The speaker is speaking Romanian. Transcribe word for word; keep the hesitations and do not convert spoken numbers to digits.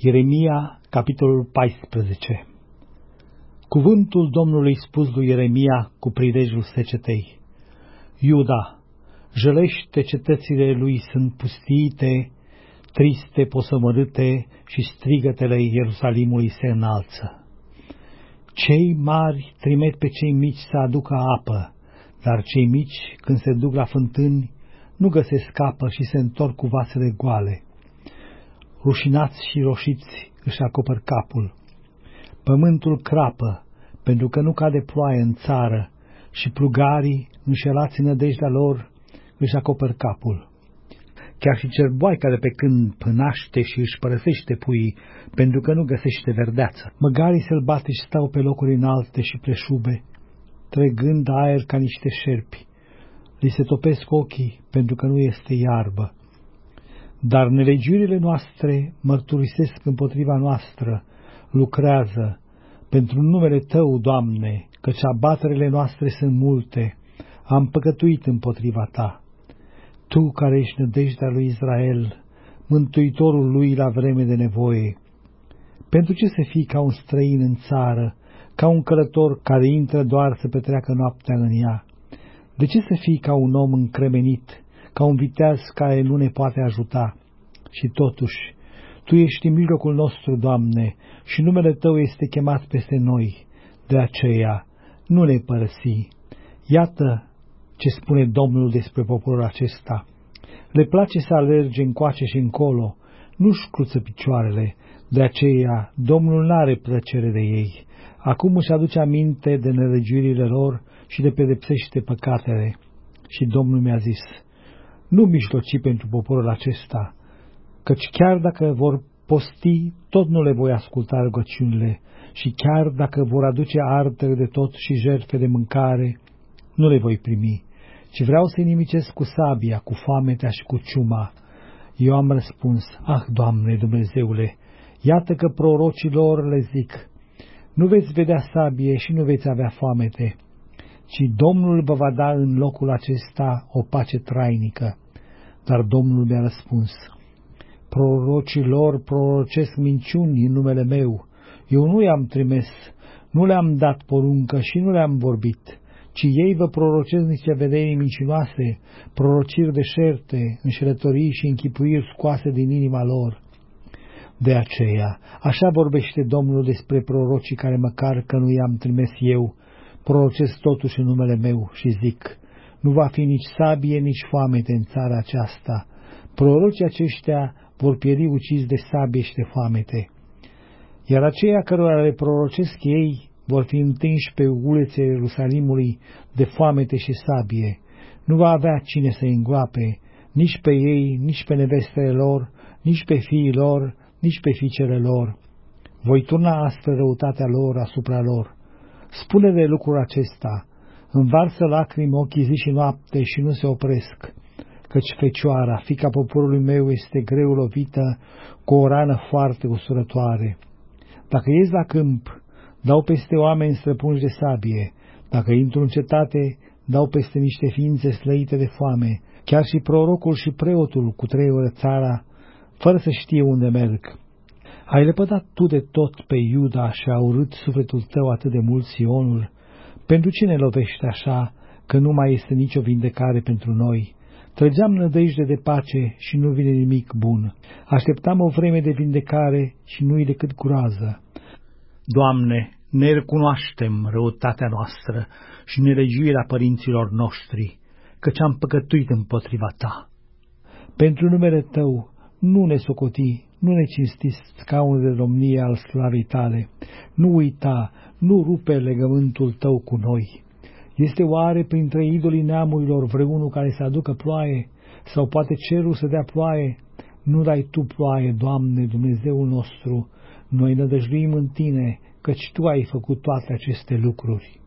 Ieremia, capitolul paisprezece. Cuvântul Domnului spus lui Ieremia cu prilejul secetei. Iuda, jălește, cetățile lui sunt pustiite, triste, posămărâte și strigătele Ierusalimului se înalță. Cei mari trimit pe cei mici să aducă apă, dar cei mici, când se duc la fântâni, nu găsesc apă și se întorc cu vasele goale. Rușinați și roșiți își acopăr capul. Pământul crapă, pentru că nu cade ploaie în țară, și plugarii, înșelați în nădejdea lor, își acopăr capul. Chiar și cerboaica de pe când pânaște și își părăsește puii, pentru că nu găsește verdeață. Măgarii sălbatici stau pe locuri înalte și preșube, tregând aer ca niște șerpi. Li se topesc ochii, pentru că nu este iarbă. Dar nelegiurile noastre mărturisesc împotriva noastră, lucrează pentru numele Tău, Doamne, căci abaterele noastre sunt multe, am păcătuit împotriva Ta. Tu, care ești nădejdea lui Israel, mântuitorul lui la vreme de nevoie, pentru ce să fii ca un străin în țară, ca un călător care intră doar să petreacă noaptea în ea? De ce să fii ca un om încremenit, ca un viteaz care nu ne poate ajuta? Și totuși, Tu ești în mijlocul nostru, Doamne, și numele Tău este chemat peste noi. De aceea, nu ne părăsi. Iată ce spune Domnul despre poporul acesta. Le place să alerge încoace și încolo, nu-și cruță picioarele, de aceea Domnul n-are plăcere de ei. Acum își aduce aminte de nelegiuirile lor și le pedepsește păcatele. Și Domnul mi-a zis, nu mijloci pentru poporul acesta, căci chiar dacă vor posti, tot nu le voi asculta rugăciunile, și chiar dacă vor aduce artele de tot și jertfe de mâncare, nu le voi primi, ci vreau să-i nimicesc cu sabia, cu foametea și cu ciuma. Eu am răspuns, ah, Doamne Dumnezeule, iată că prorocilor le zic, nu veți vedea sabie și nu veți avea foamete, ci Domnul vă va da în locul acesta o pace trainică. Dar Domnul mi-a răspuns, prorocilor prorocesc minciuni în numele meu, eu nu i-am trimis, nu le-am dat poruncă și nu le-am vorbit, ci ei vă prorocesc niște vedenii mincinoase, prorociri deșerte, înșelătorii și închipuiri scoase din inima lor. De aceea, așa vorbește Domnul despre prorocii care, măcar că nu i-am trimis eu, prorocesc totuși în numele meu și zic, nu va fi nici sabie, nici foamete în țara aceasta. Prorocii aceștia vor pieri uciși de sabie și de foamete. Iar aceia cărora le prorocesc ei vor fi întinși pe ulițele Ierusalimului de foamete și sabie. Nu va avea cine să îngroape, nici pe ei, nici pe nevestele lor, nici pe fiii lor, nici pe fiicele lor. Voi turna astfel răutatea lor asupra lor. Spune de lucrul acesta, învarsă lacrimi ochii zi și noapte și nu se opresc, căci fecioara, fiica poporului meu, este greu lovită cu o rană foarte usurătoare. Dacă ies la câmp, dau peste oameni străpunși de sabie, dacă intru în cetate, dau peste niște ființe slăite de foame, chiar și prorocul și preotul cutreiură țara, fără să știe unde merg. Ai lepădat tu de tot pe Iuda și a urât sufletul tău atât de mult Sionul? Pentru cine lovește așa, că nu mai este nicio vindecare pentru noi? Trăgeam nădejde de pace și nu vine nimic bun. Așteptam o vreme de vindecare și nu-i decât groază. Doamne, ne recunoaștem răutatea noastră și nelegiuirea părinților noștri, căci am păcătuit împotriva Ta. Pentru numele Tău nu ne socoti, nu ne cinsti scaunul de domnie al slavei Tale, nu uita, nu rupe legământul Tău cu noi. Este oare printre idolii neamurilor vreunul care să aducă ploaie, sau poate cerul să dea ploaie? Nu dai Tu ploaie, Doamne, Dumnezeul nostru, noi nădăjduim în Tine, căci Tu ai făcut toate aceste lucruri.